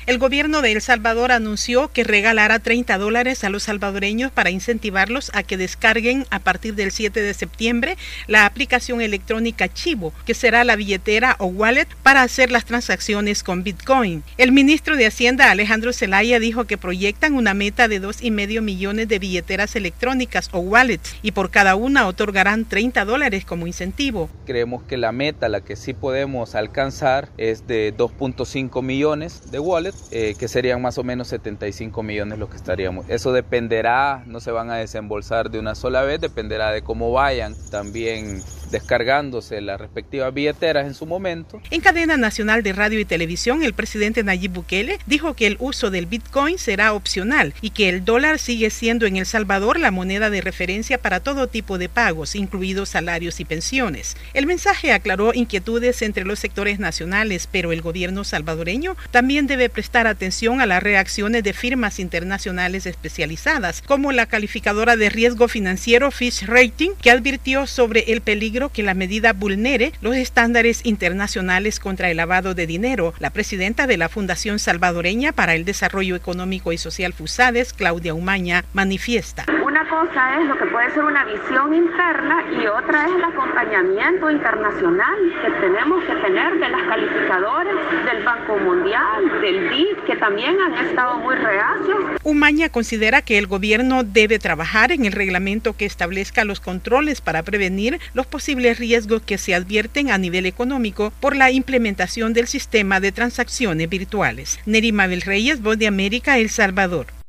El gobierno de El Salvador anunció que regalará $30 a los salvadoreños para incentivarlos a que descarguen a partir del 7 de septiembre la aplicación electrónica Chivo, que será la billetera o wallet para hacer las transacciones con Bitcoin. El ministro de Hacienda, Alejandro Zelaya, dijo que proyectan una meta de 2,5 millones de billeteras electrónicas o wallets y por cada una otorgarán $30 como incentivo. Creemos que la meta, la que sí podemos alcanzar, es de 2,5 millones de wallets, que serían más o menos 75 millones lo que estaríamos. Eso dependerá, no se van a desembolsar de una sola vez, dependerá de cómo vayan también descargándose las respectivas billeteras en su momento. En cadena nacional de radio y televisión, el presidente Nayib Bukele dijo que el uso del Bitcoin será opcional y que el dólar sigue siendo en El Salvador la moneda de referencia para todo tipo de pagos, incluidos salarios y pensiones. El mensaje aclaró inquietudes entre los sectores nacionales, pero el gobierno salvadoreño también debe prestar atención a las reacciones de firmas internacionales especializadas, como la calificadora de riesgo financiero Fitch Ratings, que advirtió sobre el peligro que la medida vulnere los estándares internacionales contra el lavado de dinero. La presidenta de la Fundación Salvadoreña para el Desarrollo Económico y Social FUSADES, Claudia Umaña, manifiesta. Una cosa es lo que puede ser una visión interna y otra es el acompañamiento internacional que tenemos que tener de las calificadoras, del Banco Mundial, del BID, que también han estado muy reacios. Umaña considera que el gobierno debe trabajar en el reglamento que establezca los controles para prevenir los posibles riesgos que se advierten a nivel económico por la implementación del sistema de transacciones virtuales. Neri Mabel Reyes, Voz de América, El Salvador.